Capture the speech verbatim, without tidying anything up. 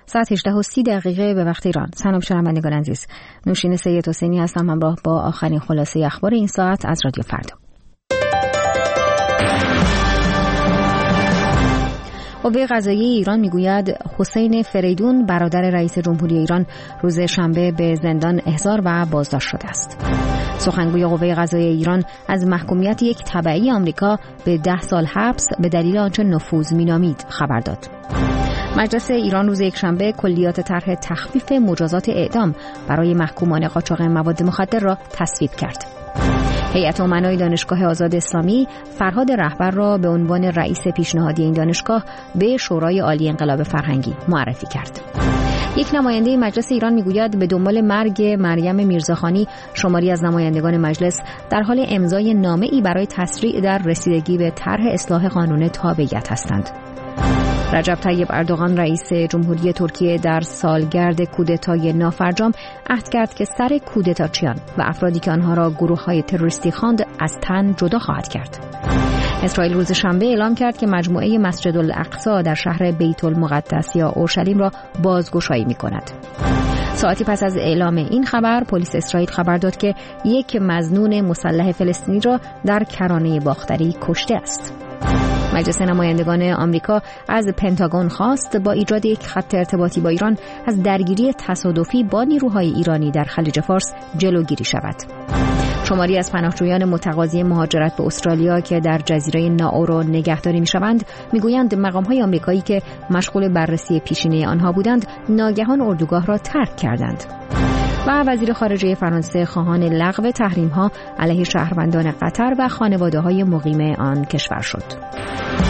ساعت هجده و سی دقیقه به وقت ایران. سلام شنوندگان عزیز، نوشین سید حسینی هستم، همراه با آخرین خلاصه اخبار این ساعت از رادیو فردا. قوه قضاییه ایران میگوید حسین فریدون برادر رئیس جمهوری ایران روز شنبه به زندان احضار و بازداشت شده است. سخنگوی قوه قضاییه ایران از محکومیت یک تبعی آمریکا به ده سال حبس به دلیل آنچه نفوذ مینامید خبر داد. مجلس ایران روز یکشنبه کلیات طرح تخفیف مجازات اعدام برای محکومان قاچاق مواد مخدر را تصویب کرد. هیئت امنای دانشگاه آزاد اسلامی فرهاد رهبر را به عنوان رئیس پیشنهادی این دانشگاه به شورای عالی انقلاب فرهنگی معرفی کرد. یک نماینده مجلس ایران میگوید به دنبال مرگ مریم میرزاخانی شماری از نمایندگان مجلس در حال امضای نامه‌ای برای تسریع در رسیدگی به طرح اصلاح قانون تابعیت هستند. رجب طیب اردوغان رئیس جمهوری ترکیه در سالگرد کودتای نافرجام عهد کرد که سر کودتاچیان و افرادی که آنها را گروه‌های تروریستی خواند از تن جدا خواهد کرد. اسرائیل روز شنبه اعلام کرد که مجموعه مسجد الاقصی در شهر بیت المقدس یا اورشلیم را بازگشایی می‌کند. ساعتی پس از اعلام این خبر، پلیس اسرائیل خبر داد که یک مظنون مسلح فلسطینی را در کرانه باختری کشته است. مجلس نمایندگان آمریکا از پنتاگون خواست با ایجاد یک خط ارتباطی با ایران از درگیری تصادفی با نیروهای ایرانی در خلیج فارس جلوگیری شود. شماری از پناهجویان متقاضی مهاجرت به استرالیا که در جزیره ناورو نگهداری می‌شوند می‌گویند مقام‌های آمریکایی که مشغول بررسی پیشینه آنها بودند ناگهان اردوگاه را ترک کردند. و وزیر خارجه فرانسه خواهان لغو تحریم‌ها علیه شهروندان قطر و خانواده‌های مقیم آن کشور شد.